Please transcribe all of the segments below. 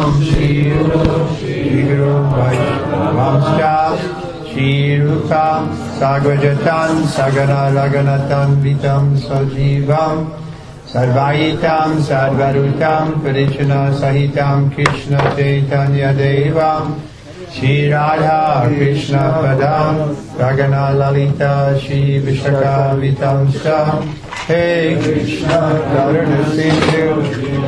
Shri Guru Vaishnavamscha Shri Rupam Sagvajatan Sagana Raghunathan Vitam Sajivam Sarvaitam Sarvarutam Parichana Sahitam Krishna Chaitanya Devam Shri Radha Krishna Padam Ragana Lalita Shri Vishaka Vitamsa Hey Krishna Karuna Sindhu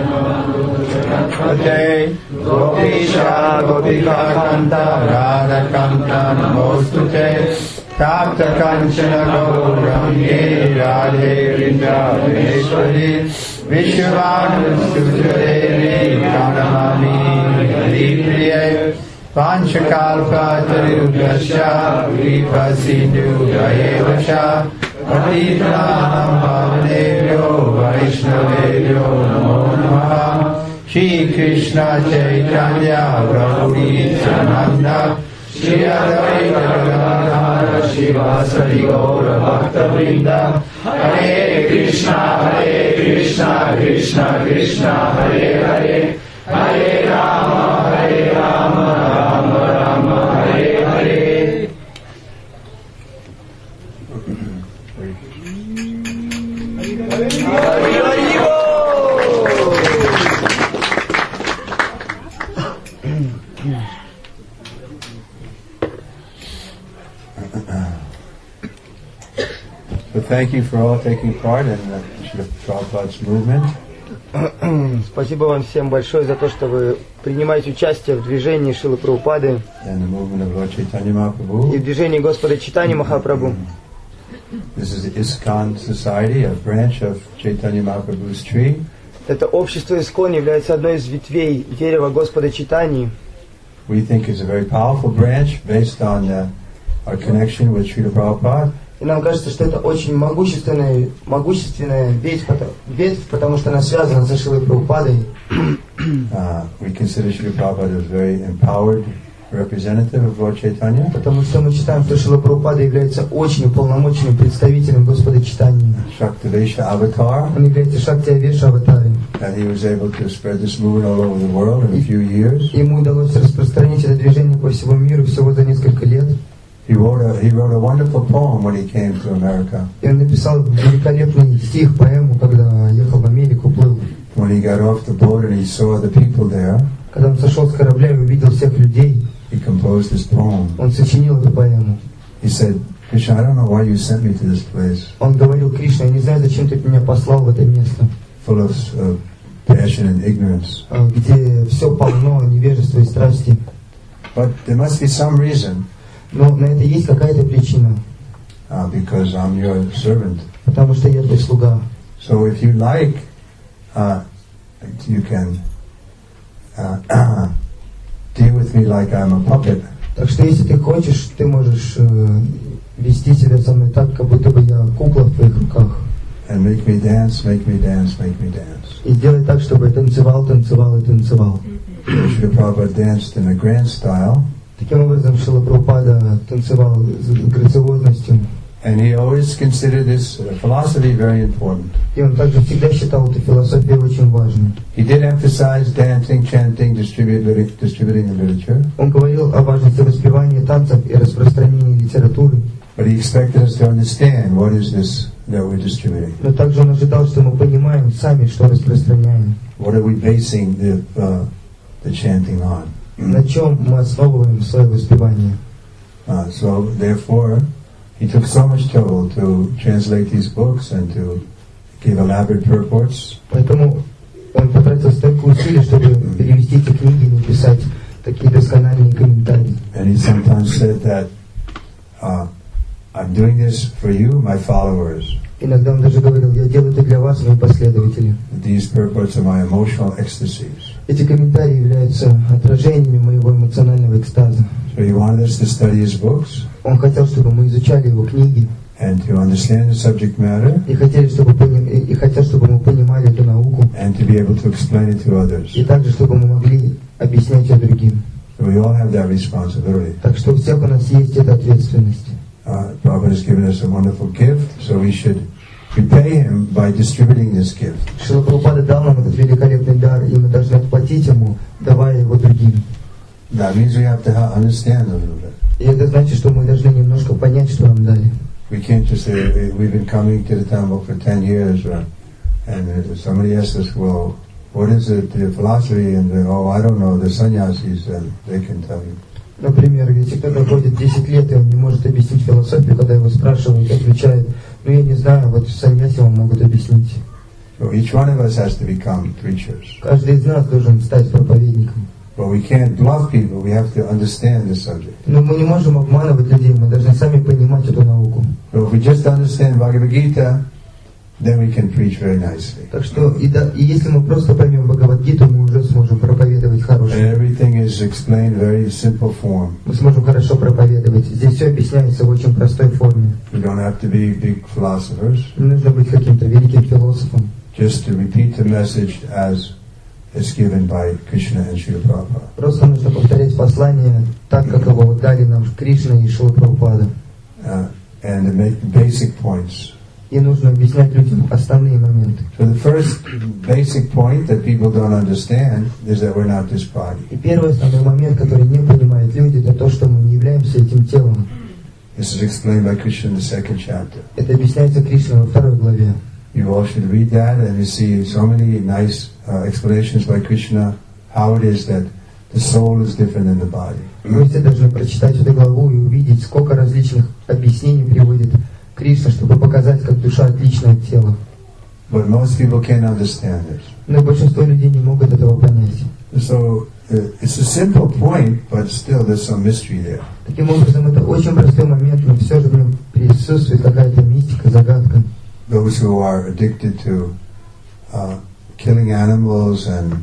Ate Gopisha Gopika Kanta Radha Kanta Namostute Tapta Kanchana Gaurangi Radhe Vrindaveshwari Vishwanu Sujadevi Pranamami Haripriye Panchakalpa Tarubhyasya Vipa Sindhu Dayevasha Patitanam Bhavanebhyo Vaishnavebhyo Namo Namaha Shri Krishna Chaitanya Prabhu Nityananda Shri Advaita Gadadhara Shivasari Gaura Bhakta Vrinda Hare Krishna Krishna Krishna Hare Hare Hare Rama Rama Rama Hare Hare. So thank you for all taking part in the Prabhupada's movement. Спасибо вам всем большое за то, что вы принимаете участие в движении Шрилы Прабхупады и в движении Господа Чайтаньи Махапрабху. This is the ISKCON Society, a branch of Chaitanya Mahaprabhu's tree. Это общество Искон является одной из ветвей дерева Господа Чайтаньи. We think it's a very powerful branch based on our connection with Srila Prabhupada. И нам кажется, что это очень могущественная ветвь, потому что она связана со Шрилой Прабхупадой. We consider Srila Prabhupada as a very empowered representative of Lord Chaitanya. Потому что мы считаем, что Шрила Прабхупада является очень уполномоченным представителем Господа Чайтаньи. Shaktavesha avatar. Он является Шактивеша аватаром. And he was able to spread this movement all over the world in a few years. Ему удалось распространить это движение по всему миру всего за несколько лет. He wrote a wonderful poem when he came to America. И он написал великолепный стих, поэму, когда ехал в Америку, плыл. When he got off the boat and he saw the people there, когда он сошел с корабля и увидел всех людей, he composed this poem. Он сочинил эту поэму. He said, Krishna, I don't know why you sent me to this place. Он говорил: Кришна, я не знаю, зачем ты меня послал в это место. Full of passion and ignorance. Где все полно невежества и страсти. But there must be some reason. Но на это есть какая-то причина. Because I'm your servant. Потому что я твой слуга. So if you like, you can deal with me like I'm a puppet. Так что если ты хочешь, ты можешь вести себя со мной так, как будто бы я кукла в твоих руках. And make me dance, make me dance, make me dance. И сделай так, чтобы я танцевал, танцевал и танцевал. Srila Prabhupada danced in a grand style. Таким образом, Шрила Прабхупада танцевал с грациозностью. And he always considered this philosophy very important. И он также всегда считал эту философию очень важной. He did emphasize dancing, chanting, distributing the literature. Он говорил о важности воспевания танцев и распространения литературы. But he expected us to understand what is this that we're distributing. Но также он ожидал, что мы понимаем сами, что распространяем. What are we basing the chanting on? На чем мы основываем свое воспевание? So therefore, he took so much trouble to translate these books and to give elaborate purports. Поэтому он потратил столько усилий, чтобы перевести эти книги и написать такие доскональные комментарии. And he sometimes said that I'm doing this for you, my followers. Иногда он даже говорил: я делаю это для вас, мои последователи. These purports are my emotional ecstasies. Эти комментарии являются отражениями моего эмоционального экстаза. So he wanted us to study his books. Он хотел, чтобы мы изучали его книги. And to understand the subject matter. И хотел, чтобы мы понимали эту науку. And to be able to explain it to others. И также, чтобы мы могли объяснять ее другим. So we all have that responsibility. Так что у всех у нас есть эта ответственность. Prabhupada has given us a wonderful gift, so we should repay him by distributing this gift. Шрила Прабхупада дал нам этот великолепный дар, и мы должны отплатить ему, давая его другим. That means we have to understand a little bit. И это значит, что мы должны немножко понять, что нам дали. We can't just say, we've been coming to the temple for 10 years, and somebody asks us, well, what is it, the philosophy? And I don't know, the sannyasis, and they can tell you. Например, если кто-то ходит 10 лет, и он не может объяснить философию, когда его спрашивают, отвечает, я не знаю, вот саньяси вам могут объяснить. So each one of us has to become preachers. Каждый из нас должен стать проповедником. But we can't bluff people, we have to understand the subject. Но мы не можем обманывать людей, мы должны сами понимать эту науку. So if we just understand Bhagavad Gita, then we can preach very nicely. Так что, и если мы просто поймем Бхагавад-гиту, мы уже сможем проповедовать хорошо. Everything is explained in very simple form. Мы сможем хорошо проповедовать. Здесь все объясняется в очень простой форме. We don't have to be big philosophers. Не нужно быть каким-то великим философом. Just to repeat the message as it's given by Krishna and Srila Prabhupada. Просто нужно повторять послание так, как его дали нам Кришна и Шрила Прабхупада. And to make basic points. И нужно объяснять людям основные моменты. So the first basic point that people don't understand is that we're not this body. И первый основной момент, который не понимают люди, это то, что мы не являемся этим телом. This is explained by Krishna in the second chapter. Это объясняется Кришной во 2 главе. You all should read that, and you see so many nice explanations by Krishna how it is that the soul is different than the body. Вы все должны прочитать эту главу и увидеть, сколько различных объяснений приводит Кришна, чтобы показать, как душа отлична от тела. But most people can't understand this. Но большинство людей не могут этого понять. So it's a simple point, but still there's some mystery there. Таким образом, это очень простой момент, но все же в нем присутствует какая-то мистика, загадка. Those who are addicted to killing animals and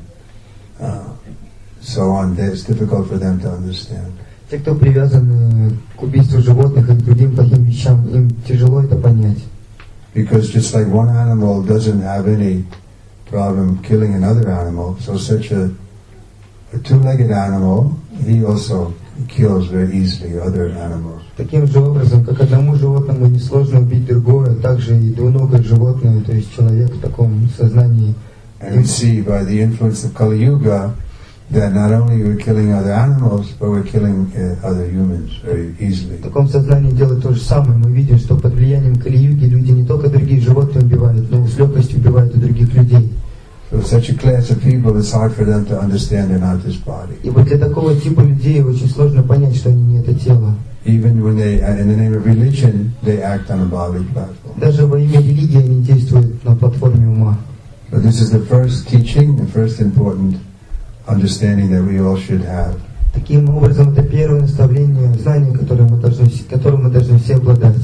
so on, it's difficult for them to understand. Те, кто привязаны к убийству животных и к другим плохим вещам, им тяжело это понять. Because just like one animal doesn't have any problem killing another animal, so such a two-legged animal, he also kills very easily other animals. Таким же образом, как одному животному несложно убить другое, также и двуногое животное, то есть человек в таком сознании. And we see by the influence of Kali Yuga that not only we're killing other animals, but we're killing other humans very easily. В таком сознании делают то же самое. Мы видим, что под влиянием Кали-юги люди не только другие животные убивают, но и с легкостью убивают и других людей. So such a class of people, it's hard for them to understand they're not this body. И вот для такого типа людей очень сложно понять, что они не это тело. Even when they, in the name of religion, they act on a bodily platform. Даже во имя религии они действуют на платформе ума. So this is the first teaching, the first important understanding that we all should have. Таким образом, это первое наставление, знание, которым мы должны все обладать.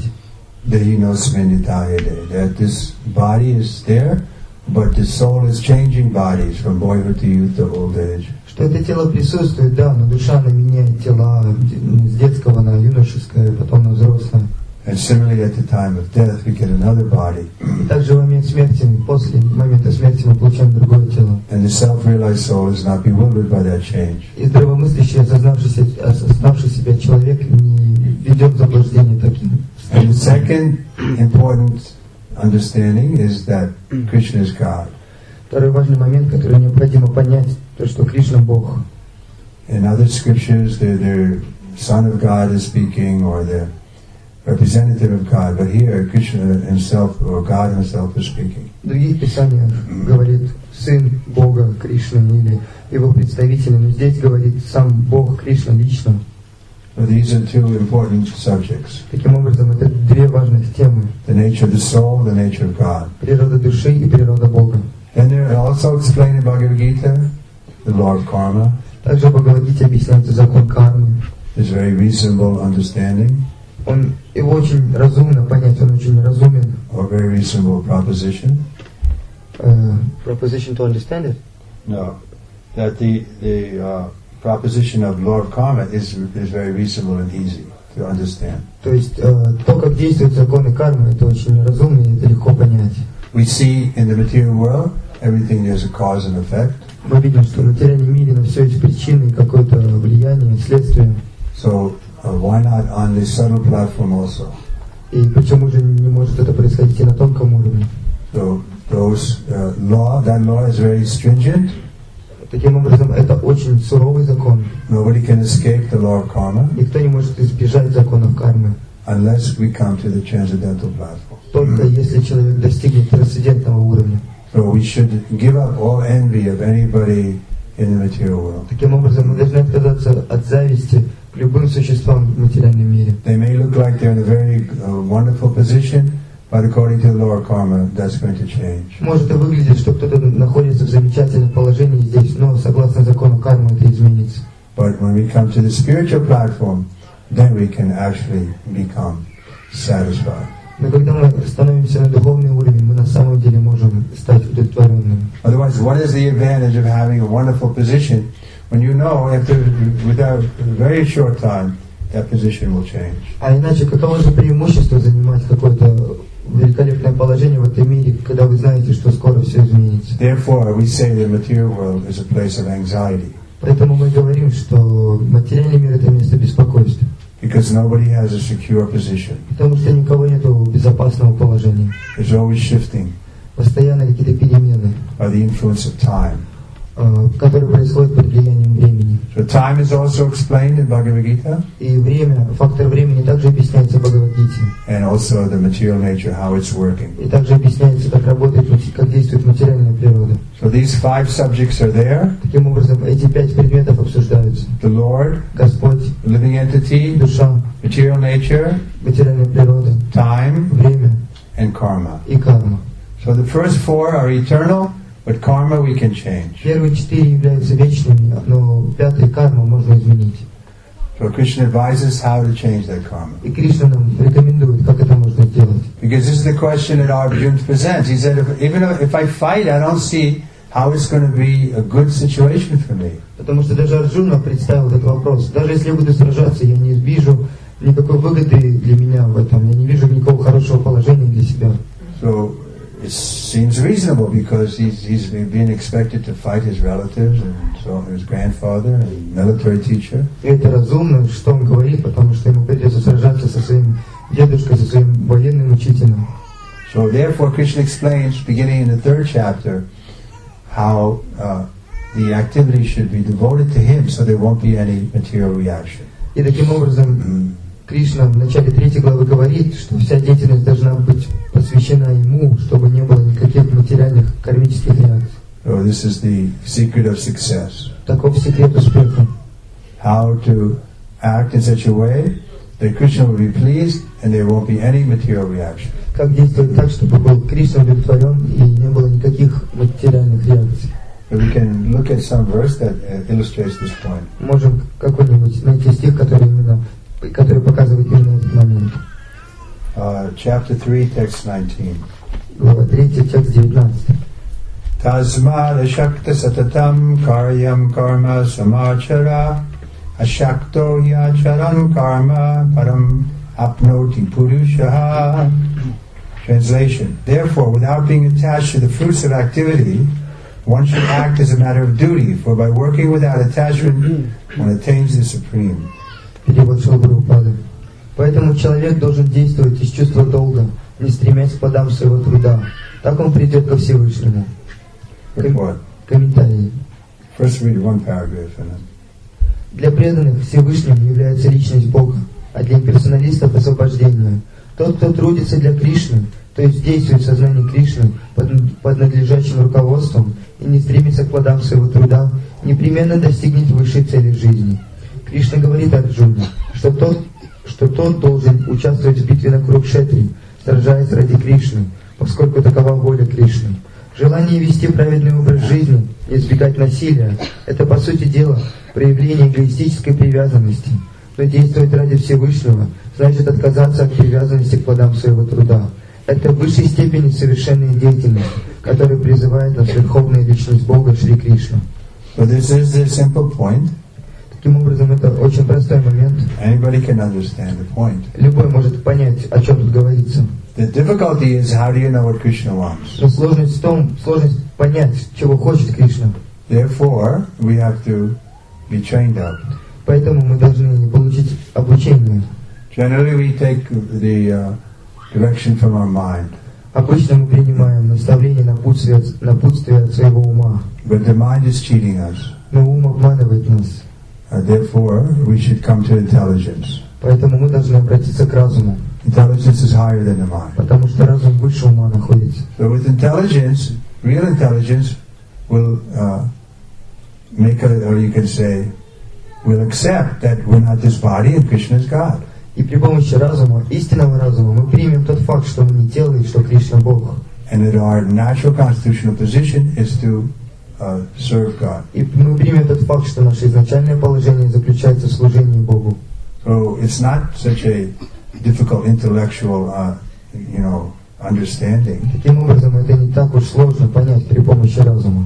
That this body is there, but the soul is changing bodies from boyhood to youth to old age. Что это тело присутствует, да, но душа она меняет тела с детского на юношеское, потом на взрослое. And similarly, at the time of death, we get another body. И также в момент смерти, после момента смерти мы получаем другое тело. And the self-realized soul is not bewildered by that change. И здравомыслящий, осознавший себя человек не ведет в заблуждение таким. And the second important understanding is that Krishna is God. Второй важный момент, который необходимо понять, то, что Кришна Бог. In other scriptures, the Son of God is speaking, or the representative of God, but here Krishna himself, or God himself, is speaking. В других писаниях говорит Сын Бога Кришна или Его представитель, но здесь говорит сам Бог Кришна лично. So these are two important subjects. Таким образом, это две важных темы. The nature of the soul, the nature of God. Природа души и природа Бога. And they're also explained in Bhagavad Gita, the law of karma. Также в Бхагавад-гите объясняется закон кармы. There's very reasonable understanding. Его очень разумно понять, он очень разумен. Or very reasonable proposition. Proposition to understand it? No, that the proposition of law of karma is very reasonable and easy to understand. То есть то, как действуют законы кармы, это очень разумно и это легко понять. We see in the material world everything there's a cause and effect. Мы видим, что в материальном мире на все эти причины какое-то влияние, следствие. So why not on the subtle platform also? И почему же не может это происходить и на тонком уровне? most law. That law is very stringent. Таким образом, это очень суровый закон. Nobody can escape the law of karma Никто не может избежать законов кармы, unless we come to the transcendental platform. только если человек достигнет трансцендентного уровня. So we should give up all envy of anybody in the material world. Таким образом, мы должны отказаться от зависти к любым существам в материальном мире. They may look like they're in a very wonderful position, but according to the law of karma, that's going to change. Может и выглядит, что кто-то находится в замечательном положении здесь, но согласно закону кармы это изменится. But when we come to the spiritual platform, then we can actually become satisfied. Но когда мы становимся на духовный уровень, мы на самом деле можем стать удовлетворенными. Otherwise, what is the advantage of having a wonderful position when you know without a very short time that position will change? А иначе, каково же преимущество занимать какое-то великолепное положение в этом мире, когда вы знаете, что скоро все изменится? Therefore, we say the material world is a place of anxiety. Поэтому мы говорим, что материальный мир — это место беспокойства. Because nobody has a secure position. Потому что никого нету безопасного положения. There's always shifting Постоянно какие-то перемены, by the influence of time. которые происходят под влиянием времени. So time is also explained in Bhagavad Gita, И время, фактор времени также объясняется в Бхагавад-гите. and also the material nature, how it's working. И также объясняется, как работает, как действует материальная природа. So these 5 subjects are there: Таким образом, эти 5 предметов обсуждаются. the Lord, Господь, living entity, душа, material nature, материальная природа, time, время and karma. и карма. So the first 4 are eternal, but karma we can change. Первые 4 являются вечными, но 5-й карму можно изменить. So Krishna advises how to change that karma. И Кришна нам рекомендует, как это можно сделать. Because this is the question that Arjuna presents. He said, even if I fight, I don't see how it's going to be a good situation for me. Потому что даже Арджуна представил этот вопрос. Даже если я буду сражаться, я не вижу никакой выгоды для меня в этом. Я не вижу никакого хорошего положения для себя. So it seems reasonable because he's being expected to fight his relatives and so his grandfather and military teacher. И это разумно, что он говорит, потому что ему придется сражаться со своим дедушкой, со своим военным учителем. So therefore Krishna explains, beginning in the 3rd chapter, how the activity should be devoted to him so there won't be any material reaction. И таким образом Кришна в начале 3 главы говорит, что вся деятельность должна быть посвящена ему, чтобы не было никаких материальных кармических реакций. So this is the secret of success. Таков секрет успеха. How to act in such a way that Krishna will be pleased and there won't be any material reaction. Как действовать так, чтобы был Кришна удовлетворен и не было никаких материальных реакций. So we can look at some verse that illustrates this point. Можем какой-нибудь найти стих, который показывает именно этот момент. Chapter 3, text 19. Глава 3, текст 19. Tasmad ashakta satatam karyam karma samachara ashakto yacharan karma param apnoti purushaha. Translation. Therefore, without being attached to the fruits of activity, one should act as a matter of duty, for by working without attachment, one attains the supreme. Перевод Шилапрабхупады. Поэтому человек должен действовать из чувства долга, не стремясь к плодам своего труда. Так он придет ко Всевышнему. Комментарий. First read one paragraph and then. Для преданных Всевышним является личность Бога, а для имперсоналистов освобождение. Тот, кто трудится для Кришны, то есть действует в сознании Кришны под надлежащим руководством и не стремится к плодам своего труда, непременно достигнет высшей цели жизни. Кришна говорит Арджуне, что тот должен участвовать в битве на Курукшетре, сражаясь ради Кришны, поскольку такова воля Кришны. Желание вести праведный образ жизни и избегать насилия – это, по сути дела, проявление эгоистической привязанности. Но действовать ради Всевышнего значит отказаться от привязанности к плодам своего труда. Это в высшей степени совершенная деятельность, которая призывает нас Верховная Личность Бога Шри Кришна. So this is the simple point. Таким образом, это очень простой момент. Anybody can understand the point. Любой может понять, о чем тут говорится. The difficulty is how do you know what Krishna wants? Но сложность в том, сложность понять, чего хочет Кришна. Therefore, we have to be trained up. Поэтому мы должны получить обучение. Generally, we take the direction from our mind. Обычно мы принимаем наставление, напутствие от своего ума. But the mind is cheating us. Но ум обманывает нас. Therefore, we should come to intelligence. Поэтому мы должны обратиться к разуму. Intelligence is higher than the mind. Потому что разум выше ума находится. So with intelligence, real intelligence will or you can say, will accept that we're not this body and Krishna is God. И при помощи разума, истинного разума, мы примем тот факт, что мы не тело и что Кришна Бог. And that our natural constitutional position is to serve God. И мы примем тот факт, что наше изначальное положение заключается в служении Богу. So it's not such a difficult intellectual, understanding. Таким образом, это не так уж сложно понять при помощи разума.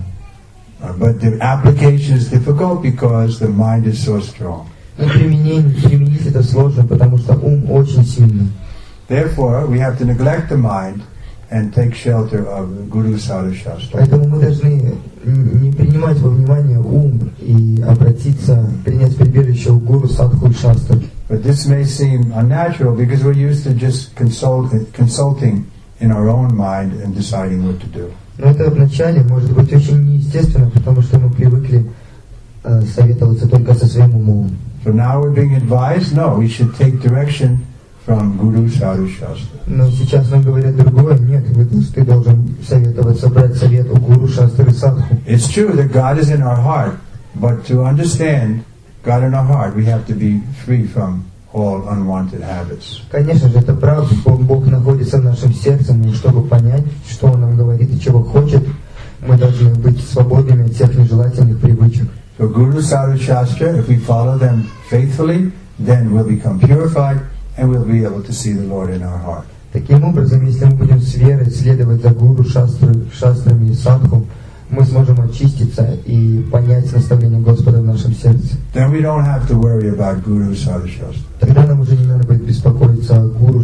But the application is difficult because the mind is so strong. Но применить это сложно, потому что ум очень сильный. Therefore, we have to neglect the mind and take shelter of Guru Sadhu Shastra. Поэтому мы должны не принимать во внимание ум и принять прибежище у Гуру Садху Шастры. But this may seem unnatural because we're used to just consulting in our own mind and deciding what to do. Но это вначале может быть очень неестественно, потому что мы привыкли советоваться только со своим умом. So now we're being advised, no, we should take direction from Guru Sadhu Shastra. Но сейчас нам говорят другое. Нет, ты должен брать совет у Гуру Шастры Садху. It's true that God is in our heart, but to understand God in our heart, we have to be free from all unwanted habits. Конечно же, это правда. Бог находится в нашем сердце, и чтобы понять, что Он нам говорит и чего хочет, мы должны быть свободными от всех нежелательных привычек. So Guru Sadhu Shastra, if we follow them faithfully, then we'll become purified and we'll be able to see the Lord in our heart. Таким образом, если мы будем с верой следовать за Гуру Шастрами и Садху, мы сможем очиститься и понять наставление Господа в нашем сердце. Then we don't have to worry about Guru Sadhu Shastra. Тогда нам уже не надо будет беспокоиться о Гуру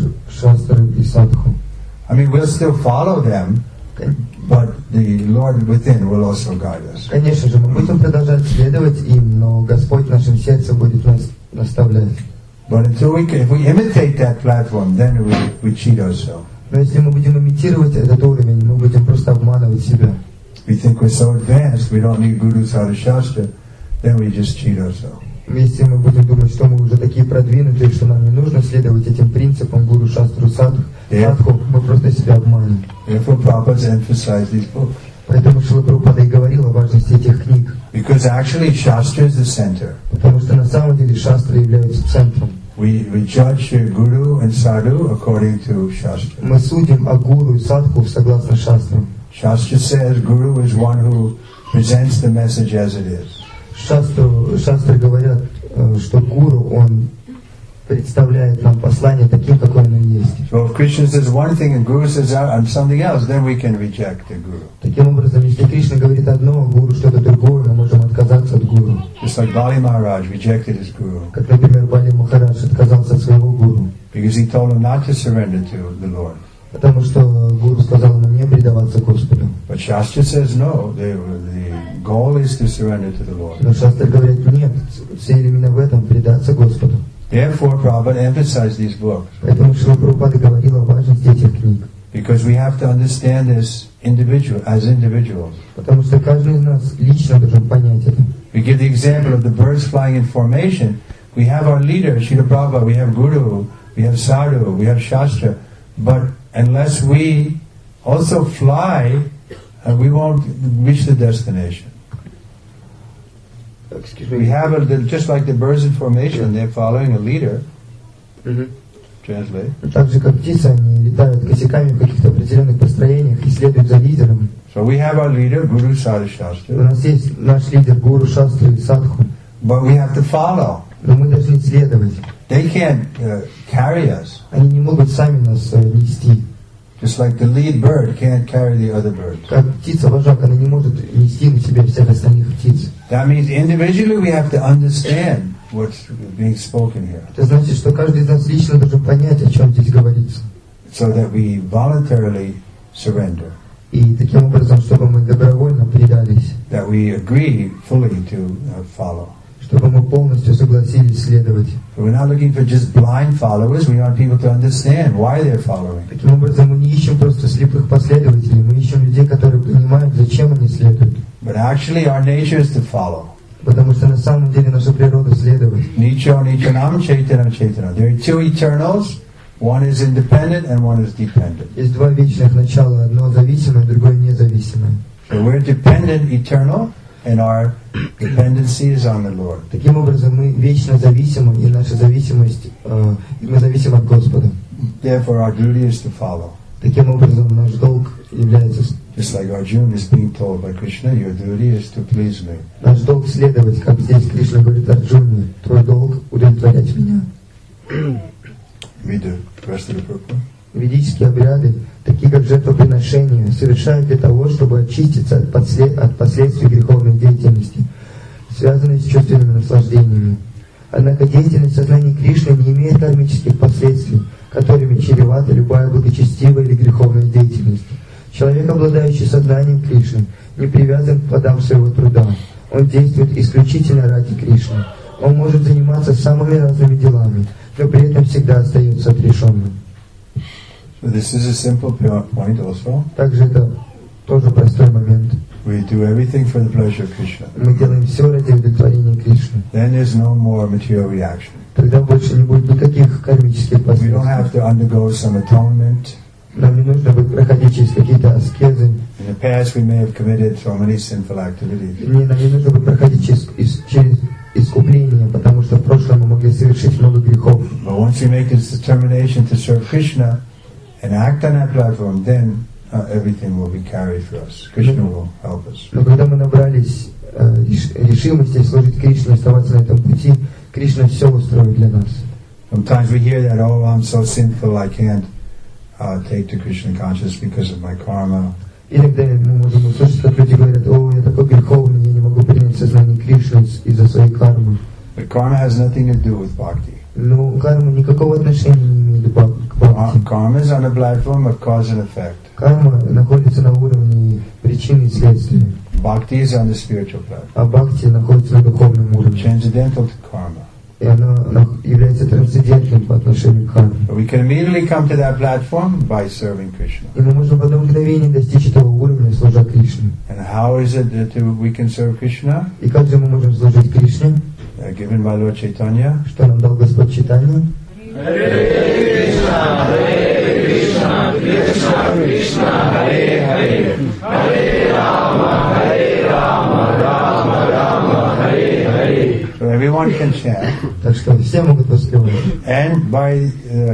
Шастры и Садху. I mean, we'll still follow them, but the Lord within will also guide us. Конечно же, мы будем продолжать следовать им, но Господь в нашем сердце будет нас наставлять. But if we imitate that platform, then we cheat ourselves. Но если мы будем имитировать этот уровень, мы будем просто обманывать себя. We think we're so advanced, we don't need Guru Sadhu Shastra, then we just cheat ourselves. Если мы будем думать, что мы уже такие продвинутые, что нам не нужно следовать этим принципам Гуру Шастру Садху, мы просто себя обманем. Therefore, Prabhupada emphasized these books. Поэтому Шрила Прабхупада и говорил о важности этих книг. Because actually, Shastra is the center. Потому что на самом деле Шастры являются центром. We judge Guru and Sadhu according to Shastra. Мы судим о Гуру и Садху согласно Шастрам. Shastra says Guru is one who presents the message as it is. Шастры говорят, что Гуру, он представляет нам послание таким, какое оно есть. So if Krishna says one thing and Guru says something else, then we can reject the Guru. Таким образом, если Кришна говорит одно, Гуру что-то другое, мы можем отказаться от Гуру. Just like Bali Maharaj rejected his Guru. Как, например, Бали Махарадж отказался от своего Гуру. Because he told him not to surrender to the Lord. Потому что Гуру сказал ему не предаваться Господу. But Shastra says no. The goal is to surrender to the Lord. Но Шастры говорят, нет, цель именно в этом, предаться Господу. Therefore, Prabhupada emphasized these books. Поэтому Шрила Прабхупада говорил о важности этих книг. Because we have to understand this as individuals. Потому что каждый из нас лично должен понять это. We give the example of the birds flying in formation. We have our leader, Srila Prabhupada, we have Guru, we have Sadhu, we have Shastra. But unless we also fly, we won't reach the destination. We have just like the birds in formation, they're following a leader. Translate. Так же, как птицы, они летают косяками в каких-то определенных построениях и следуют за лидером. So we have our leader, Guru Sadhu Shastra. У нас есть наш лидер, Гуру Шастры и Садху. But we have to follow. Но мы должны следовать. They can't carry us. Они не могут сами нас нести. Just like the lead bird can't carry the other birds. Как птица-вожак, она не может нести на себе всех остальных птиц. That means individually we have to understand what's being spoken here. Это значит, что каждый из нас лично должен понять, о чем здесь говорится. So that we voluntarily surrender. И таким образом, чтобы мы добровольно предались. That we agree fully to follow. чтобы мы полностью согласились следовать. We're not looking for just blind followers. We want people to understand why they're following. Таким образом, мы не ищем просто слепых последователей, мы ищем людей, которые понимают, зачем они следуют. But actually, our nature is to follow. Потому что на самом деле наша природа следовать. Nicho Nichanam Chaitana Chaitana. There are two eternals. One is independent and one is dependent. Есть два вечных начала, одно зависимое, другое независимое. So we're dependent, eternal, and our dependency is on the Lord. Таким образом, мы вечно зависимы, и наша зависимость, мы зависим от Господа. Therefore, our duty is to follow. Таким образом, наш долг является... Just like Arjuna is being told by Krishna, your duty is to please me. Наш долг следовать, как здесь Кришна говорит Арджуне, твой долг удовлетворять меня. Read the rest of the purport. Ведические обряды, такие как жертвоприношения, совершают для того, чтобы очиститься от последствий греховной деятельности, связанной с чувственными наслаждениями. Однако деятельность сознания Кришны не имеет кармических последствий, которыми чревата любая благочестивая или греховная деятельность. Человек, обладающий сознанием Кришны, не привязан к плодам своего труда. Он действует исключительно ради Кришны. Он может заниматься самыми разными делами, но при этом всегда остается отрешенным. So this is a simple point also. Также это тоже простой момент. We do everything for the pleasure of Krishna. Мы делаем все ради удовлетворения Кришны. Then there's no more material reaction. Тогда больше не будет никаких кармических We don't последствий. have to undergo some atonement. Нам не нужно будет проходить через какие-то аскезы. In the past, we may have committed so many sinful activities. Нам не нужно будет проходить через искупление, потому что в прошлом мы могли совершить много грехов. But once we make this determination to serve Krishna and act on that platform, then everything will be carried for us. Krishna will help us. Но когда мы набрались решимости служить Кришне, оставаться на этом пути, Кришна все устроит для нас. Sometimes we hear that, oh, I'm so sinful, I can't take to Krishna consciousness because of my karma. Иногда мы можем услышать, как люди говорят, о, я такой греховный, я не могу принять сознание Кришны из-за своей кармы. But karma has nothing to do with bhakti. Но карма никакого отношения не имеет к бхакти. Karma is on the platform of cause and effect. Карма находится на уровне причины и следствия, Bhakti is on the spiritual platform. а бхакти находится на духовном уровне. Transcendental to karma. И она является трансцендентным по отношению к карме. But we can immediately come to that platform by serving Krishna. И мы можем в одно мгновение достичь этого уровня, служа Кришне. And how is it that we can serve Krishna? И как же мы можем служить Кришне? Given by Lord Chaitanya. Что нам дал Господь Чайтанья? Hare Krishna, Krishna Krishna, Hare Hare, Hare Rama, Rama Rama, Hare Hare. So everyone can chant. Так что все могут воспевать. And by,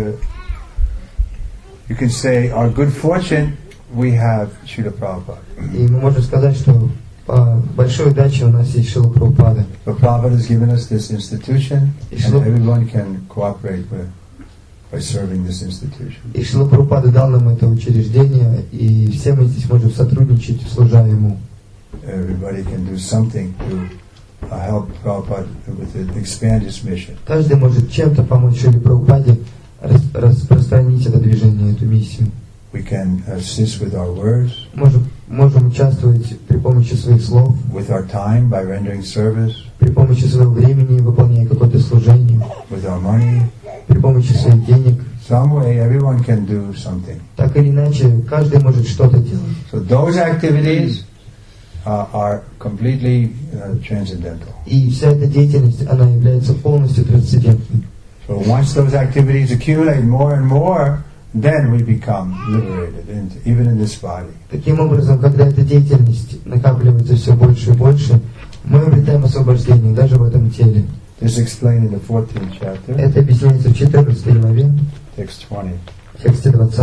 you can say, our good fortune, we have Srila Prabhupada. И мы можем сказать, что по большой удаче у нас есть Шрила Прабхупада. So Prabhupada has given us this institution, and everyone can cooperate by serving this institution. И Шрила Прабхупада дал нам это учреждение, и все мы здесь можем сотрудничать, служа ему. Everybody can do something to help Prabhupada with it, expand his mission. Каждый может чем-то помочь Шриле Прабхупаде распространить это движение, эту миссию. We can assist with our words, Можем участвовать при помощи своих слов, with our time by rendering service, при помощи своего времени, выполняя какое-то служение, with our money. при помощи своих денег. Some way, everyone can do something. Так или иначе, каждый может что-то делать. So those activities are completely transcendental. И вся эта деятельность, она является полностью трансцендентной. So once those activities accumulate more and more, then we become liberated, even in this body. Таким образом, когда эта деятельность накапливается все больше и больше, мы обретаем освобождение даже в этом теле. This is explained in the 14th chapter, Это объясняется в 14 главе, text 20. в тексте 20.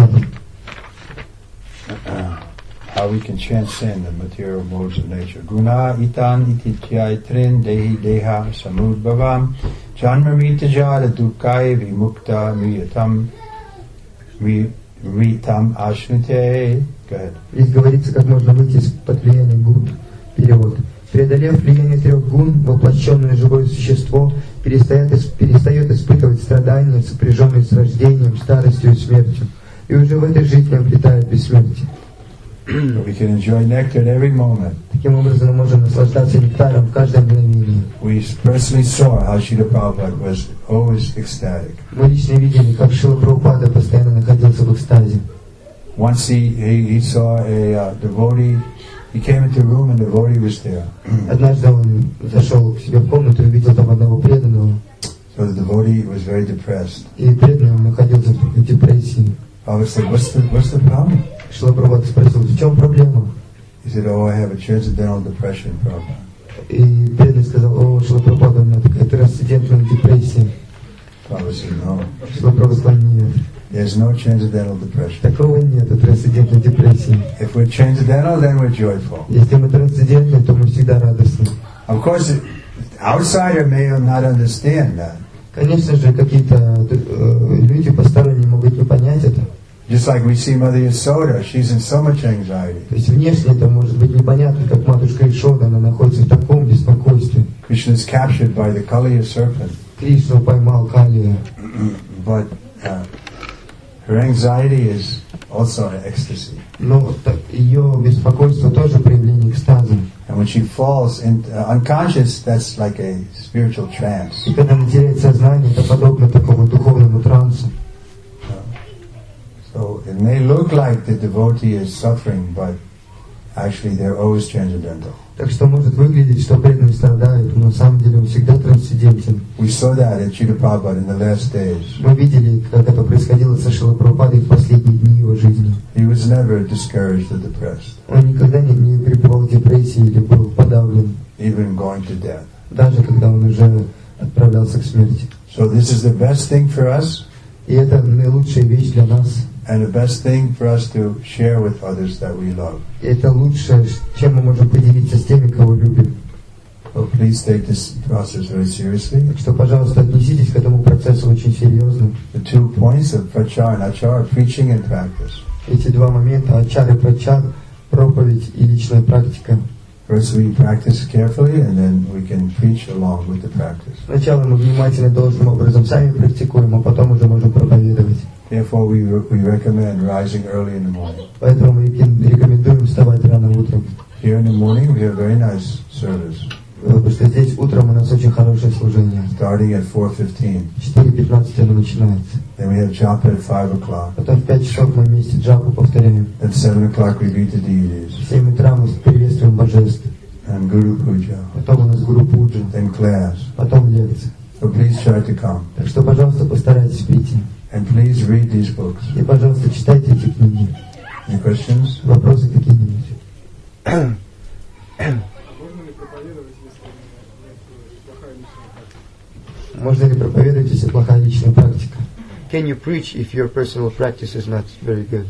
How we can transcend the material modes of nature. Guna itan iti trin dehi deha samudbhavam janmamita jada dukkai vimukta miyatam mitam ashnute. Go ahead. Здесь говорится, как можно выйти из-под влияния гун. Перевод. Преодолев влияние 3 гун, воплощенное живое существо перестает испытывать страдания, сопряженные с рождением, старостью и смертью, и уже в этой жизни обретает бессмертие. We can enjoy nectar at every moment. Таким образом мы можем наслаждаться нектаром в каждое мгновение. We personally saw how Srila Prabhupada was always ecstatic. Мы лично видели, как Шрила Прабхупада постоянно находился в экстазе. Once he saw a devotee. He came into the room and the devotee was there. Однажды он зашел к себе в комнату и увидел там одного преданного. So the devotee was very depressed. И преданный находился в депрессии. Prabhupada said, "What's the problem?" Шрила Прабхупада спросил, в чем проблема? He said, "Oh, I have a transcendental depression, Prabhupada." И преданный сказал, о, Шрила Прабхупада, у меня такая трансцендентная депрессия. Prabhupada said, "No, Шрила Прабхупада сказал, нет. there's no transcendental depression. Такого нет, трансцендентной депрессии. If we're transcendental, then we're joyful." Если мы трансцендентны, то мы всегда радостны. Of course, the outsider may not understand that. Конечно же, какие-то люди посторонние могут не понять это. Just like we see Mother Yasoda, she's in so much anxiety. То есть внешне это может быть непонятно, как матушка Ишода, она находится в таком беспокойстве. Krishna is captured by the Kaliya serpent. Кришну поймал Калия. But her anxiety is also an ecstasy. Но ее беспокойство тоже проявление экстаза. And when she falls in unconscious, that's like a spiritual trance. И когда она теряет сознание, это подобно такому духовному трансу. So it may look like the devotee is suffering, but actually they're always transcendental. Так что может выглядеть, что преданный страдает, но на самом деле он всегда трансцендентен. We saw that at Srila Prabhupada in the last days. Мы видели, как это происходило со Шрилой Прабхупадой в последние дни его жизни. He was never discouraged or depressed, Он никогда не пребывал в депрессии или был подавлен, even going to death. даже когда он уже отправлялся к смерти. So this is the best thing for us, И это наилучшая вещь для нас. and the best thing for us to share with others that we love. И это лучшее, чем мы можем поделиться с теми, кого любим. So please take this process very seriously. Так что, пожалуйста, отнеситесь к этому процессу очень серьезно. The 2 points of prachar and achar, preaching and practice. Эти два момента, ачар и прачар, проповедь и личная практика. First we practice carefully, and then we can preach along with the practice. Сначала мы внимательно должным образом сами практикуем, а потом уже можем проповедовать. Therefore we recommend rising early in the morning. Поэтому мы рекомендуем вставать рано утром. Here in the morning we have very nice service, Потому что здесь утром у нас очень хорошее служение. starting at 4:15. 4:15 оно начинается. Then we have japa at 5 o'clock. Потом в 5 часов мы вместе джапу повторяем. At 7 o'clock we greet the deities. В 7 утра мы приветствуем божеств. And Guru Puja. Потом у нас гуру пуджа. Then class. Потом лекция. So please try to come. Так что, пожалуйста, постарайтесь прийти. And please read these books. И, пожалуйста, читайте эти книги. Any questions? Вопросы какие-нибудь? Можно ли проповедовать, если плохая личная практика? Can you preach if your personal practice is not very good?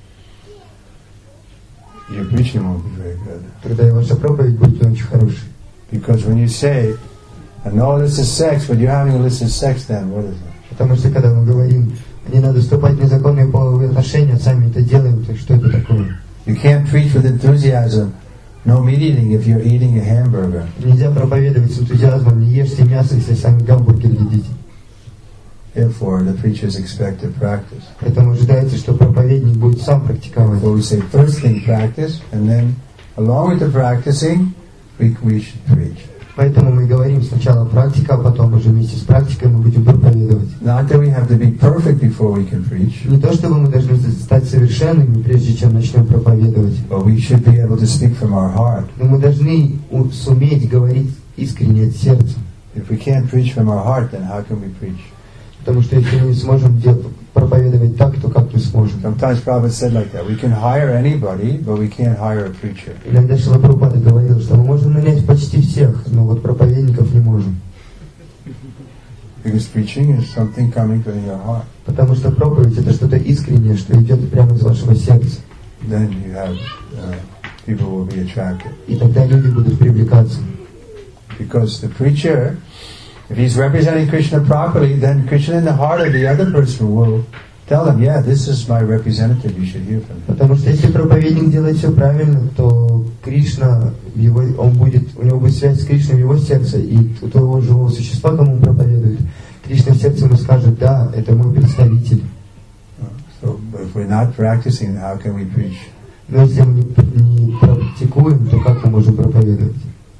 Your preaching won't be very good. Тогда и ваша проповедь будет не очень хорошей. Because when you say, no illicit sex, but you're having illicit sex, then what is it? Потому что когда мы говорим, не надо вступать в незаконные половые отношения, сами это делаем, то что это такое? You can't preach with enthusiasm, no meat eating, if you're eating a hamburger. Нельзя проповедовать с энтузиазмом, не ешьте мясо, если сами гамбургер едите. Therefore, the preachers expect to practice. Поэтому ожидается, что проповедник будет сам практиковать. So we say first thing practice, and then along with the practicing, we should preach. Поэтому мы говорим сначала практика, а потом уже вместе с практикой мы будем проповедовать. Not that we have to be perfect before we can preach, Не то чтобы мы должны стать совершенными, прежде чем начнем проповедовать, but we should be able to speak from our heart. но мы должны суметь говорить искренне от сердца. If we can't preach from our heart, then how can we preach? Потому что если мы не сможем проповедовать так, то как мы сможем? Sometimes Prabhupada said like that, we can hire anybody, but we can't hire a preacher. Иногда Шрила Прабхупада говорил, что мы можем нанять почти всех, но вот проповедников не можем. Because preaching is something coming from your heart. Потому что проповедь это что-то искреннее, что идет прямо из вашего сердца. Then you have, people will be attracted. И тогда люди будут привлекаться. Because the preacher, if he's representing Krishna properly, then Krishna in the heart of the other person will tell him, yeah, this is my representative, you should hear from him. Потому что если проповедник делает все правильно, то Кришна, у него будет связь с Кришной в его сердце, и у того живого существа, кому он проповедует, Кришна в сердце ему скажет, да, это мой представитель. So if we're not practicing, how can we preach? Но если мы не практикуем, то как мы можем проповедовать?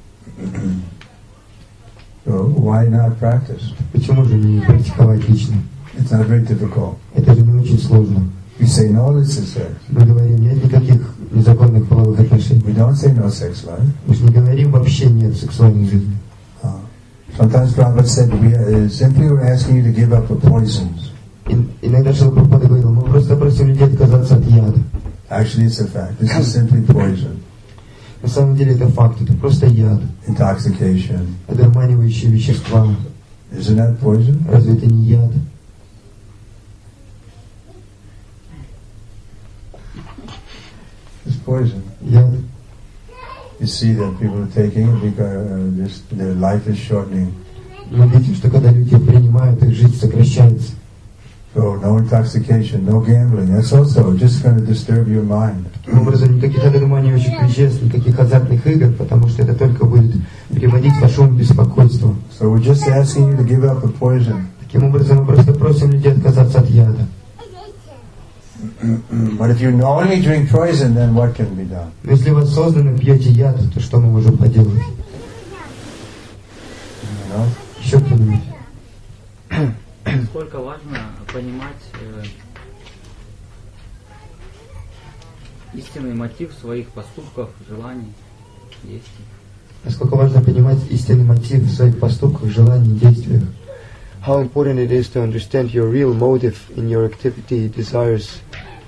So why not practice? Почему же не практиковать лично? It's not very difficult. Это же не очень сложно. We say no illicit sex. Мы говорим, нет никаких незаконных половых отношений. We don't say no sex life. Мы же не говорим вообще нет сексуальной жизни. Sometimes Prabhupada said, simply we're asking you to give up the poisons. Иногда Шрила Прабхупада говорил, мы просто просим людей отказаться от яда. Actually, it's a fact. This is simply poison. На самом деле это факт, это просто яд. Intoxication. Одурманивающие вещества. Isn't that poison? Разве это не яд? It's poison. Яд. You see that people are taking it because their life is shortening. Мы видим, что когда люди принимают, их жизнь сокращается. So no intoxication, no gambling. That's also just going to disturb your mind. Таким образом, никаких одурманивающих веществ, никаких азартных игр, потому что это только будет приводить к вашему беспокойству. So we're just asking you to give up the poison. Таким образом, мы просто просим людей отказаться от яда. But if you knowingly drink poison, then what can be done? Но если вы осознанно пьете яд, то что мы можем поделать? Еще кто-нибудь? Насколько важно понимать истинный мотив своих поступков, желаний, действий. Насколько важно понимать истинный мотив в своих поступках, желаниях, действиях. How important it is to understand your real motive in your activity, desires.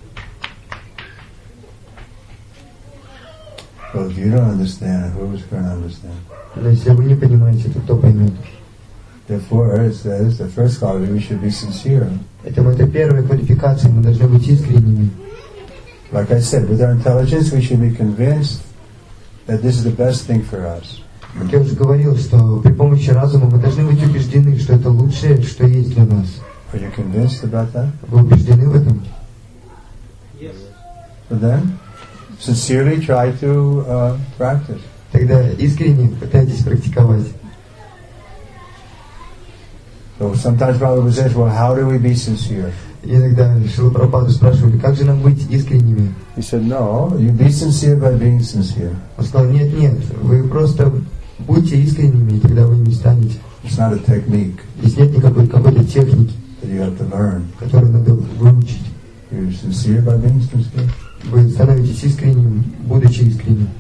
Well, if you don't understand, who's going to understand? Но если вы не понимаете, то кто поймет? Therefore, it says the first quality we should be sincere. Поэтому это первая квалификация, мы должны быть искренними. Like I said, with our intelligence, we should be convinced that this is the best thing for us. Как я уже говорил, что при помощи разума мы должны быть убеждены, что это лучшее, что есть для нас. Are you convinced about that? Вы убеждены в этом? Yes. So then, sincerely try to practice. Тогда искренне пытайтесь практиковать. So sometimes Prabhupada says, well, how do we be sincere? И иногда Шрила Прабхупаду спрашивали, как же нам быть искренними? He said, no, you be sincere by being sincere. Он сказал, нет, вы просто будьте искренними, и тогда вы ими станете. It's not a technique Здесь нет никакой какой-то техники, that you have to learn. которую надо выучить. You're sincere by being sincere. Вы становитесь искренним, будучи искренним.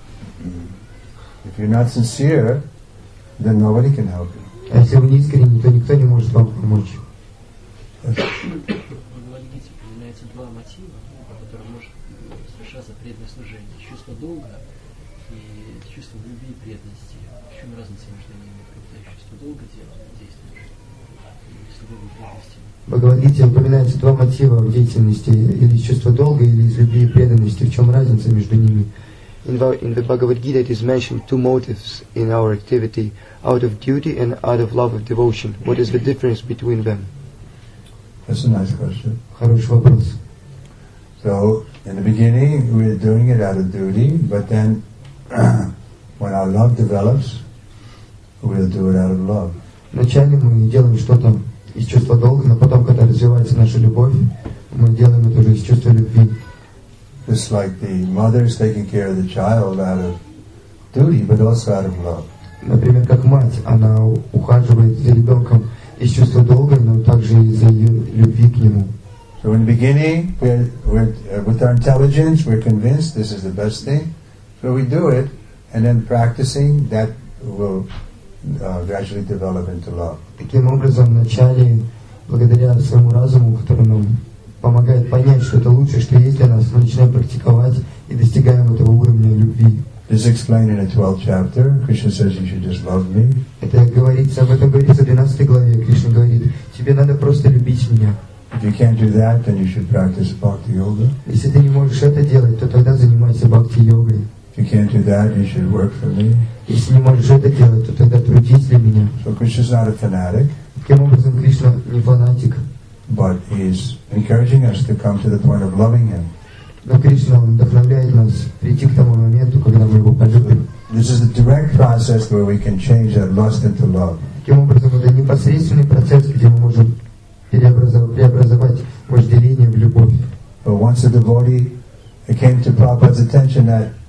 If you're not sincere, then nobody can help you. А если вы не искренни, то никто не может вам помочь. В Бхагавад-гите появляются два мотива, по которым может совершаться преданное служение. Чувство долга и чувство любви и преданности. В чем разница между ними? Когда чувство долга действует, и с любовью и преданностью. В Бхагавад-гите упоминается два мотива в деятельности, или из чувства долга, или из любви и преданности. В чем разница между ними? In the Bhagavad Gita it is mentioned two motives in our activity, out of duty and out of love of devotion. What is the difference between them? That's a nice question. Хороший вопрос. So, in the beginning, we're doing it out of duty, but then when our love develops, we'll do it out of love. Вначале мы делаем что-то из чувства долга, но потом, когда развивается наша любовь, мы делаем это уже из чувства любви. Just like the mother is taking care of the child out of duty, but also out of love. Например, как мать, она ухаживает за ребенком из чувства долга, но также из-за ее любви к нему. So in the beginning, with our intelligence, we're convinced this is the best thing. So we do it, and then practicing, that will gradually develop into love. Таким образом, вначале, благодаря своему разуму, который нам помогает понять, что это лучшее, что есть для нас, мы начинаем практиковать и достигаем этого уровня любви. This is explained in the 12th chapter. Krishna says you should just love me. Это говорится, об этом говорится в 12 главе. Кришна говорит, тебе надо просто любить меня. If you can't do that, then you should practice bhakti yoga. Если ты не можешь это делать, то тогда занимайся бхакти-йогой. If you can't do that, you should work for me. Если не можешь это делать, то тогда трудись для меня. So Krishna is not a fanatic, Таким образом, Кришна не фанатик, but he is encouraging us to come to the point of loving him. но Кришна он вдохновляет нас прийти к тому моменту, когда мы его полюбим. This is the direct process where we can change that lust into love. Таким образом, это непосредственный процесс, где мы можем преобразовать вожделение в любовь. But once a devotee, it came to Prabhupada's attention that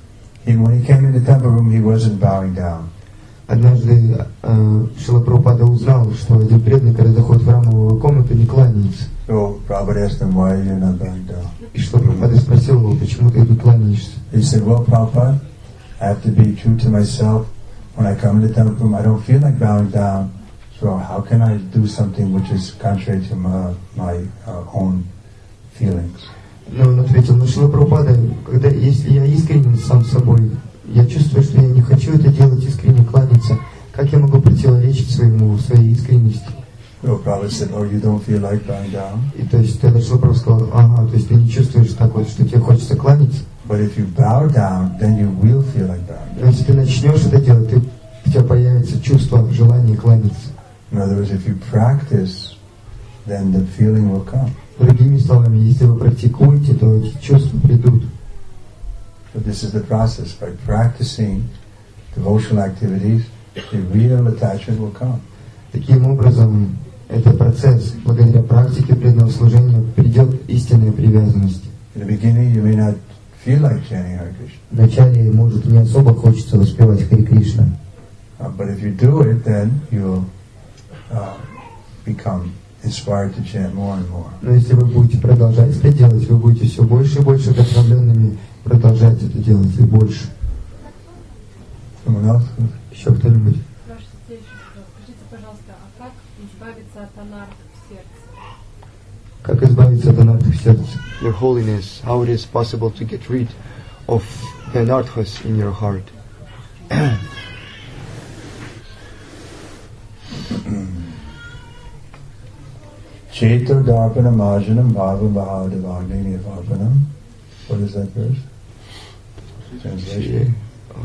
When he came in the temple room, he wasn't bowing down. Однажды Шрила Прабхупада узнал, что один преданный, когда заходит в храмовую комнату, не кланяется. So Prabhupada asked him, why are you not bowing down? И Шрила Прабхупада спросил его, почему ты не кланяешься? He said, well, Prabhupada, I have to be true to myself. When I come in the temple room, I don't feel like bowing down. So how can I do something which is contrary to my own feelings? Но он ответил, Шрила Прабхупада, если я искренен сам с собой, я чувствую, что я не хочу это делать, искренне кланяться. Как я могу противоречить своей искренности? So Prabhupada said, oh, you don't feel like bowing down? И то есть тогда Шрила Прабхупада сказал, ага, то есть ты не чувствуешь так вот, что тебе хочется кланяться? But if you bow down, then you will feel like bowing down. Но если ты начнешь это делать, у тебя появится чувство, желание кланяться. In other words, if you practice, then the feeling will come. Другими словами, если вы практикуете, то эти чувства придут. So this is the process. By practicing devotional activities, the real attachment will come. Таким образом, это процесс. Благодаря практике преданного служения придет истинная привязанность. In the beginning, you may not feel like chanting Hare Krishna. Вначале, может, не особо хочется воспевать Харе Кришна. But if you do it, then you'll become inspired to chant more and more. Но если вы будете продолжать это делать, вы будете все больше и больше вдохновленными продолжать это делать и больше. Someone else? Еще кто-нибудь? Ваше Святейшество, скажите, пожалуйста, а как избавиться от анарх в сердце? Как избавиться от анархов в сердце? Your Holiness, how it is possible to get rid of the anarthas in your heart? Cheto darpana majanam bhava bahadavagni nivapanam. What is that verse? Translation.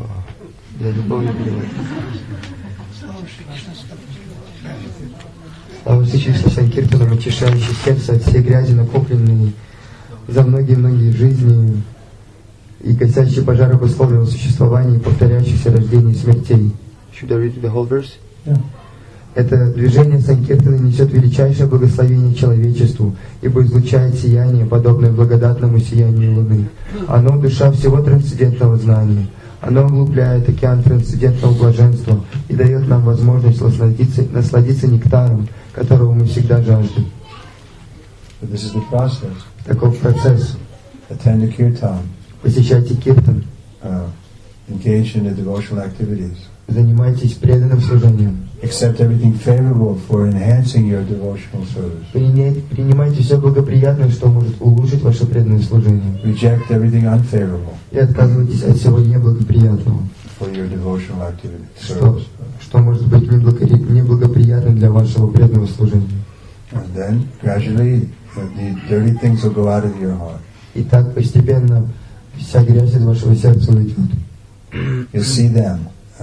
Слава Шри Кришна Санкиртанам, очищающий сердце от всей грязи, накопленной за многие-многие жизни и гасящий пожар обусловленного существования и повторяющихся рождений и смертей. Should I read the whole verse? Yeah. Это движение Санкиртана несет величайшее благословение человечеству, ибо излучает сияние, подобное благодатному сиянию Луны. Оно — душа всего трансцендентного знания. Оно углубляет океан трансцендентного блаженства и дает нам возможность насладиться нектаром, которого мы всегда жаждем. So this is the process. Таков процесс. Attend the kirtan. Посещайте киртан. Engage in the devotional activities. Занимайтесь преданным служением. Accept everything favorable for enhancing your devotional service. Принимайте все благоприятное, что может улучшить ваше преданное служение. Reject everything unfavorable И отказывайтесь от всего неблагоприятного, for your devotional activity. что может быть неблагоприятным для вашего преданного служения. And then gradually the dirty things will go out of your heart. И так постепенно вся грязь из вашего сердца уйдет. You'll see them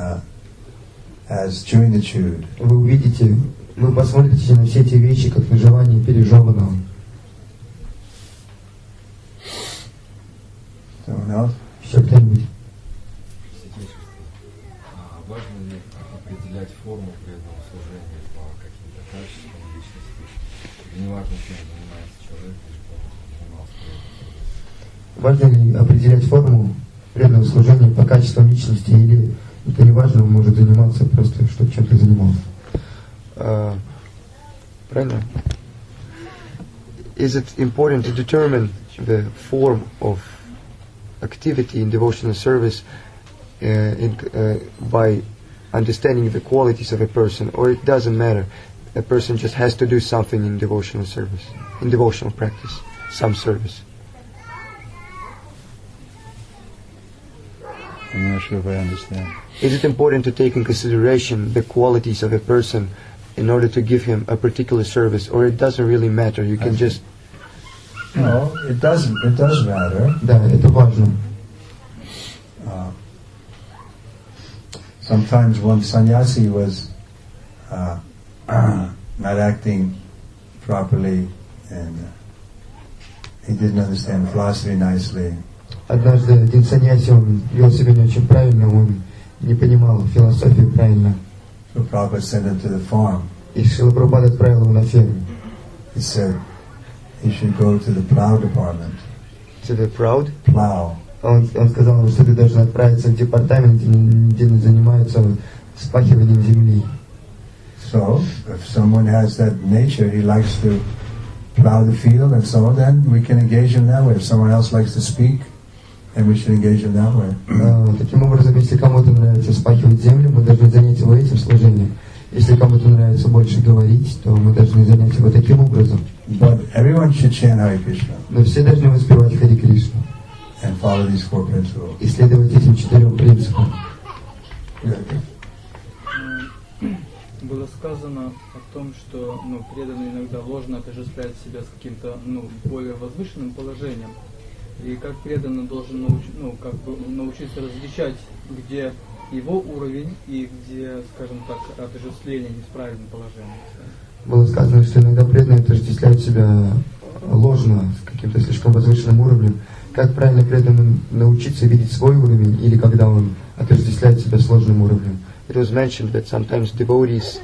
as chewing the chewed. Вы посмотрите на все эти вещи, как на жевание пережеванного. Someone else? Еще кто-нибудь? Важно ли определять форму преданного служения по каким-то качествам личности? Или не важно, чем занимается человек, лишь бы он занимался преданным? Важно ли определять форму преданного служения по качествам личности, или это не важно, он может заниматься просто, чтобы чем-то занимался? Правильно? Is it important to determine the form of activity in devotional service by understanding the qualities of a person, or it doesn't matter? A person just has to do something in devotional service, in devotional practice, some service. I'm not sure if I understand. Is it important to take in consideration the qualities of a person in order to give him a particular service, or it doesn't really matter? You can just... No, it doesn't. It does matter. Да, это важно. Sometimes one sannyasi was not acting properly, and he didn't understand philosophy nicely. Однажды один саньяси, он вел себя не очень правильно, он не понимал философию правильно. So Prabhupada sent him to the farm. И Шрила Прабхупада отправил его на ферму. He said he should go to the plow department. To the proud? Plow. Он сказал, что ты должен отправиться в департамент, где занимаются вспахиванием земли. So, if someone has that nature, he likes to plow the field and so on, then we can engage him that way. If someone else likes to speak, then we should engage him that way. Таким образом, если кому-то нравится вспахивать землю, мы должны занять его этим служением. Если кому-то нравится больше говорить, то мы должны занять его таким образом. But everyone should chant Hare Krishna. Но все должны воспевать Хари Кришну. And follow these 4 principles. И следовать этим 4 принципам. Было сказано о том, что преданный иногда ложно отождествляет себя с каким-то более возвышенным положением. И как преданный должен научиться различать, где его уровень и где, скажем так, отождествление не с правильным положением. Было сказано, что иногда преданные отождествляют себя ложно с каким-то слишком возвышенным уровнем. Как правильно преданным научиться видеть свой уровень, или когда он отождествляет себя с ложным уровнем? It was mentioned that sometimes devotees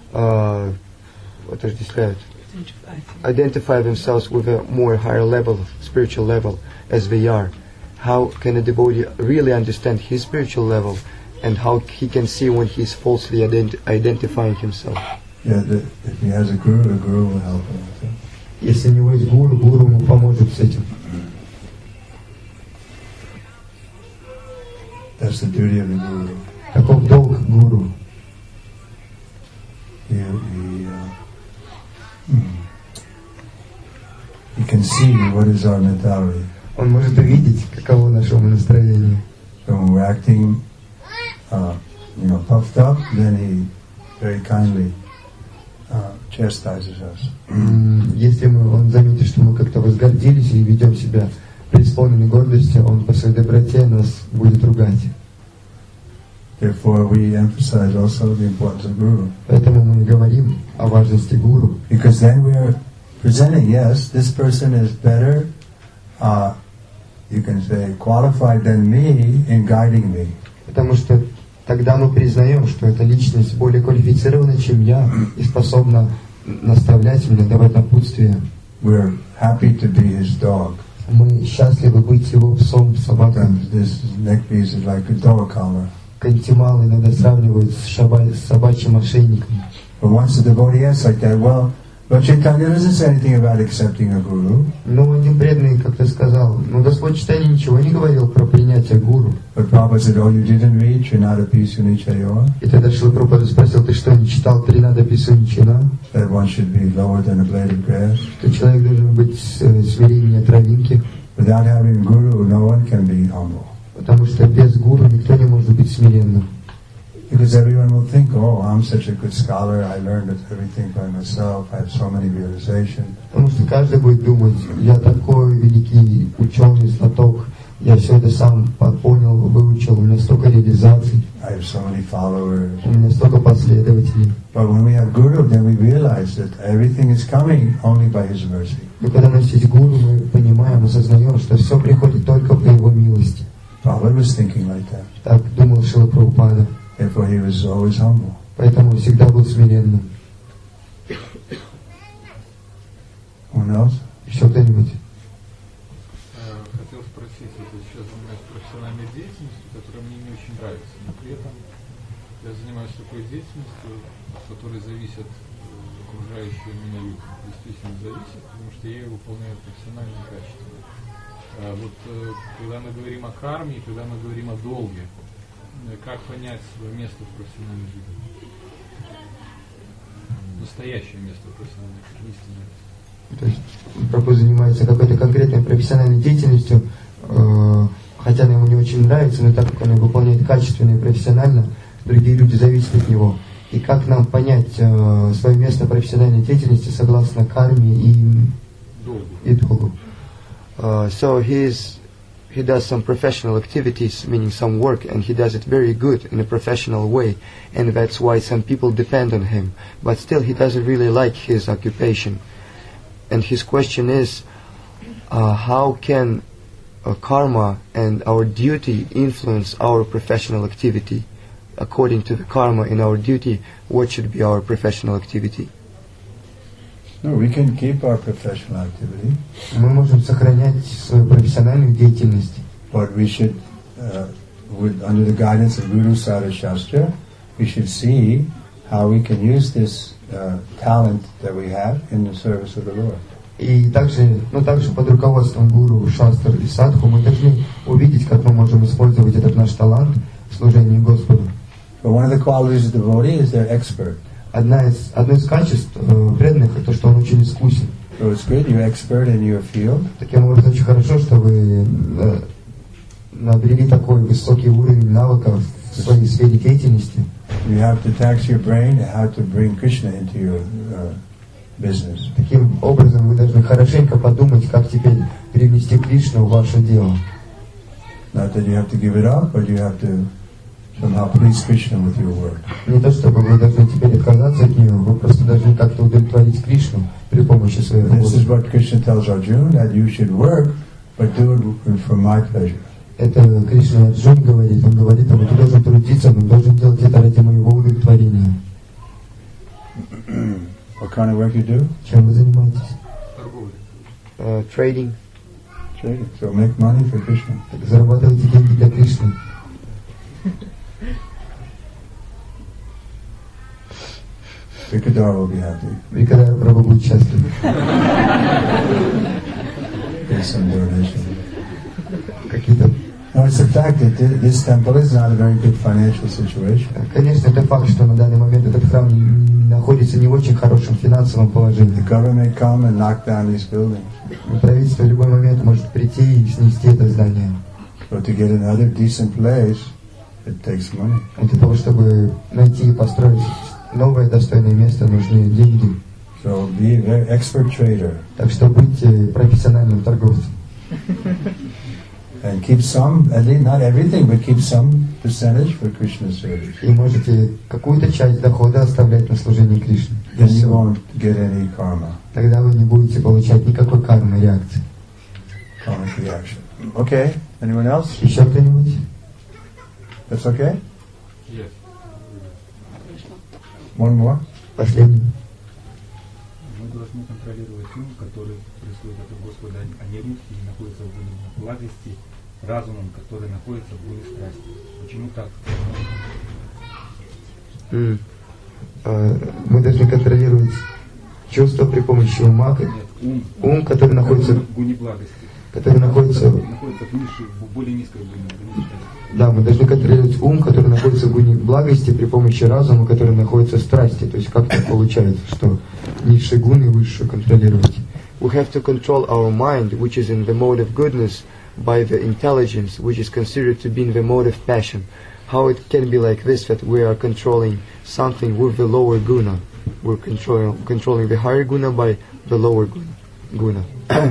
identify themselves with a more higher level, spiritual level, as they are. How can a devotee really understand his spiritual level, and how he can see when he is falsely identifying himself? Yeah, if he has a guru will help him with it. Если у него есть гуру, гуру ему поможет с этим. That's the duty of the guru. Каков долг гуру? He can see what is our mentality. Он может увидеть, каково наше настроение. So when we're acting, puffed up, then he very kindly chastises us. Если он заметит, что мы как-то возгордились и ведем себя преисполненной гордости, он по своей доброте нас будет ругать. Therefore, we emphasize also the importance of guru. Поэтому мы говорим о важности гуру. Because then we are presenting, yes, this person is better, you can say, qualified than me in guiding me. Потому что тогда мы признаем, что эта личность более квалифицирована, чем я, и способна наставлять меня, давать напутствие. We're happy to be his dog. Мы счастливы быть его псом, собакой. This neckpiece is like a dog collar. Кантимал иногда сравнивают с собачьим ошейником. But once the devotee asks like that, well, Lord Chaitanya doesn't say anything about accepting a guru. Но один преданный как-то сказал, Господь Чайтанья ничего не говорил про принятие гуру. But Prabhupada said, oh, you didn't read Trinada Pisunichayora? И тогда Шрила Прабхупада спросил, ты что, не читал Тринада Писуничина? That one should be lower than a blade of grass. Что человек должен быть смиреннее травинки. Without having guru, no one can be humble. Потому что без гуру никто не может быть смиренным. Because everyone will think, oh, I'm such a good scholar, I learned everything by myself, I have so many realizations. Потому что каждый будет думать, я такой великий ученый, знаток, я все это сам понял, выучил, у меня столько реализаций, I have so many followers. у меня столько последователей. But when we have guru, then we realize that everything is coming only by his mercy. Но когда у нас есть гуру, мы понимаем, осознаем, что все приходит только по его милости. Prabhupada was thinking like that. Так думал Шрила Прабхупада. Therefore he was always humble. Поэтому всегда был смиренным. Anyone else? Еще кто-нибудь? Хотел спросить, я сейчас занимаюсь профессиональной деятельностью, которая мне не очень нравится, но при этом я занимаюсь такой деятельностью, от которой зависят окружающие меня люди. Действительно зависит, потому что я ее выполняю профессионально и качественно. Вот когда мы говорим о карме и когда мы говорим о долге, как понять свое место в профессиональной жизни? Настоящее место в профессиональной истине. То есть Прабхупада занимается какой-то конкретной профессиональной деятельностью, хотя она ему не очень нравится, но так как он ее выполняет качественно и профессионально, другие люди зависят от него. И как нам понять свое место профессиональной деятельности согласно карме и долгу? So he does some professional activities, meaning some work, and he does it very good in a professional way, and that's why some people depend on him. But still, he doesn't really like his occupation. And his question is, how can karma and our duty influence our professional activity? According to the karma in our duty, what should be our professional activity? No, we can keep our professional activity. Мы можем сохранять свою профессиональную деятельность. but we should, under the guidance of Guru Sada Shastra, we should see how we can use this talent that we have in the service of the Lord. И также под руководством гуру, шастр и садху мы должны увидеть, как мы можем использовать этот наш талант в служении Господу. But one of the qualities of the devotee is they're expert. Одно из качеств преданных — это что он очень искусен. So it's good, you're expert in your field. Таким образом, очень хорошо, что вы обрели такой высокий уровень навыков в своей сфере деятельности. You have to tax your brain how to bring Krishna into your business. Таким образом, вы должны хорошенько подумать, как теперь привнести Кришну в ваше дело. Not that you have to give it up, but you have to somehow please Krishna with your work. Не то, чтобы вы должны теперь отказаться от нее, вы просто должны как-то удовлетворить Кришну при помощи своей работы. This is what Krishna tells Arjuna, that you should work, but do it for my pleasure. Это Кришна Арджун говорит, он говорит, ты должен трудиться, но должен делать это ради моего удовлетворения. What kind of work you do? Чем вы занимаетесь? Trading. Trading. So make money for Krishna. Так зарабатывайте деньги для Кришны. Vikadar will be happy. Викадар Прабху будет счастлив. There's some donation. Какие-то. No, it's a fact that this temple is not a very good financial situation. Конечно, это факт, что на данный момент этот храм находится не в очень хорошем финансовом положении. The government come and knock down these buildings. Правительство в любой момент может прийти и снести это здание. So to get another decent place, it takes money. Для того, чтобы найти и построить новое достойное место, нужны деньги. So be a very expert trader. Так что будьте профессиональным торговцем. And keep some, at least not everything, but keep some percentage for Krishna's service. И можете какую-то часть дохода оставлять на служение Кришне. Then you won't get any karma. Тогда вы не будете получать никакой кармы реакции. Karmic reaction. Okay. Anyone else? Еще кто-нибудь? That's okay? Yes. One more? Последний. Мы должны контролировать ум, который происходит от Господа, а не руки, и находится в гуне благости, разумом, который находится в гуне страсти. Почему так? Мы должны контролировать чувства при помощи ума. Ум, который находится в гуне благости. Который находится выше, в более низкой гуне. Да, мы должны контролировать ум, который находится в гуне благости, при помощи разума, который находится в страсти. То есть как так получается, что низшие гуны и высшие контролировать? We have to control our mind, which is in the mode of goodness, by the intelligence, which is considered to be in the mode of passion. How it can be like this, that we are controlling something with the lower guna. We're controlling the higher guna by the lower guna.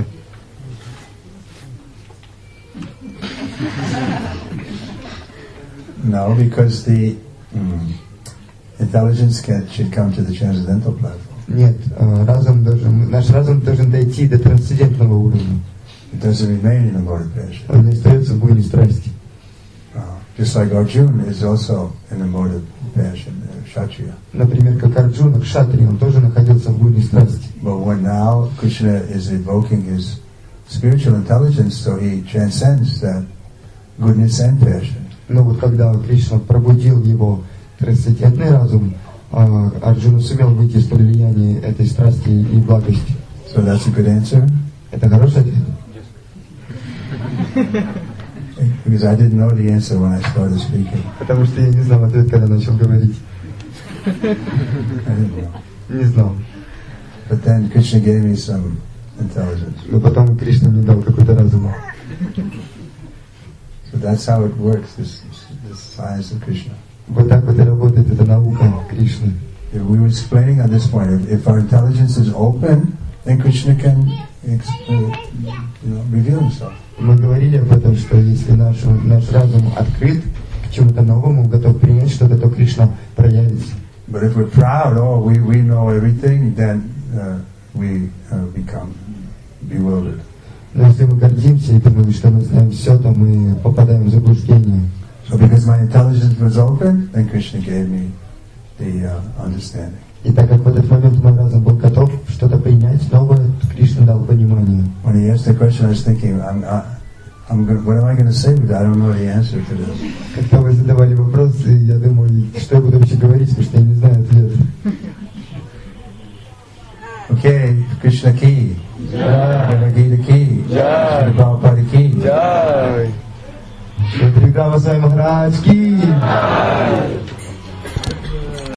No, because the intelligence should come to the transcendental platform. Нет, наш разум должен дойти до трансцендентного уровня. It doesn't remain in the mode of passion. Он не остается в гуне страсти. Just like Arjuna is also in the mode of passion, Kshatriya. Например, как Арджуна, Кшатрия, он тоже находился в гуне страсти. But when now Krishna is evoking his spiritual intelligence, so he transcends that goodness and passion. Но вот когда Кришна пробудил его трансцендентный разум, Арджуна сумел выйти из-под влияния этой страсти и благости. So that's a good answer? Это хороший ответ? Because I didn't know the answer when I started speaking. Потому что я не знал ответ, когда начал говорить. I didn't know. Не знал. But then Krishna gave me some intelligence. Но потом Кришна мне дал какой-то разум. So that's how it works, this science of Krishna. Вот так вот и работает эта наука Кришны. We were explaining on this point, if our intelligence is open, then Krishna can reveal himself. Мы говорили об этом, что если наш разум открыт к чему-то новому, готов принять что-то, то Кришна проявится. But if we're proud, we know everything, then we become bewildered. Но если мы гордимся и думаем, что мы знаем все, то мы попадаем в заблуждение. So because my intelligence was open, then Krishna gave me the understanding. И так как в этот момент мой разум был готов что-то принять новое, Кришна дал понимание. When he asked the question, I was thinking, what am I going to say? But I don't know the answer to this. Когда вы задавали вопросы, я думал, что я буду вообще говорить, потому что я не знаю ответа. Okay, Krishna ki, Bhagavad Gita ki, Srila Prabhupada ki. Шри Гава Свами Махарадж ки.